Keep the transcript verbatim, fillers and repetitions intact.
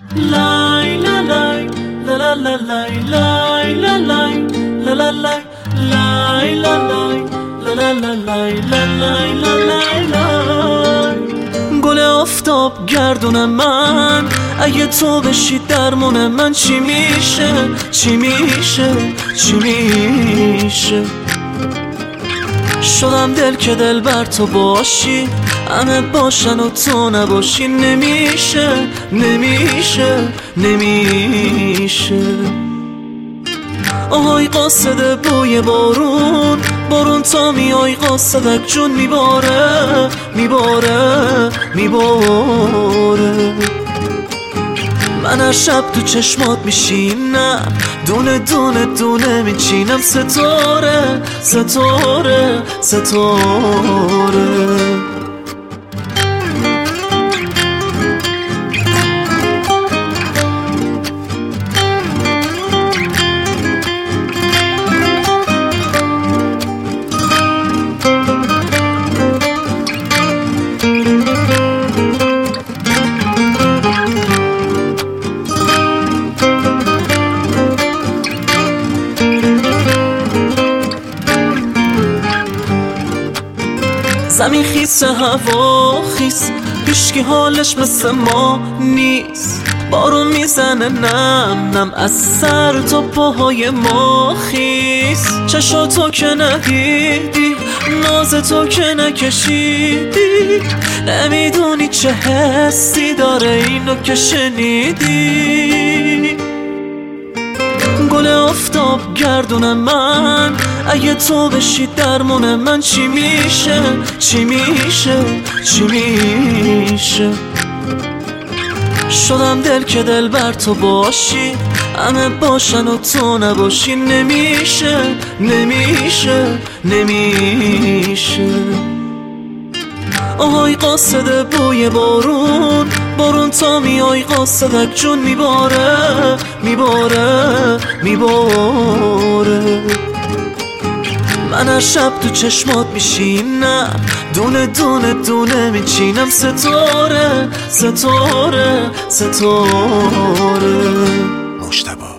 لای لای لای لای لای لای لای لای لای لای لای لای لای. گل آفتاب گردون من، اگه تو بشی درمون من چی میشه؟ چی میشه؟ چی میشه؟ شدم دل که دل بر تو باشی، همه باشن و تو نباشی. نمیشه نمیشه نمیشه. آهای قاصد بوی بارون، بارون تا میای قاصدک جون میباره میباره میباره. من هر شب تو چشمات میشینم، دونه دونه دونه میچینم. ستاره ستاره ستاره. زمین خیس هوا خیس، هیچکی حالش مثل ما نیست. بارون میزنه نم نم از سر تا پاهای ما خیس. چشاتو که ندیدی، ناز تو که نکشیدی، نمیدونی چه حسی داره اینو که شنیدی. گل آفتاب گردون من، اگه تو بشی درمون من چی میشه؟ چی میشه؟ چی میشه؟ شدم دل که دل بر تو باشی، همه باشن و تو نباشی. نمیشه نمیشه نمیشه. آهای قاصد بوی بارون، بارون تا میای قاصدک جون میباره میباره میباره. من هر شب تو چشمات میشینم، دونه دونه دونه میچینم. ستاره ستاره ستاره. مجتبی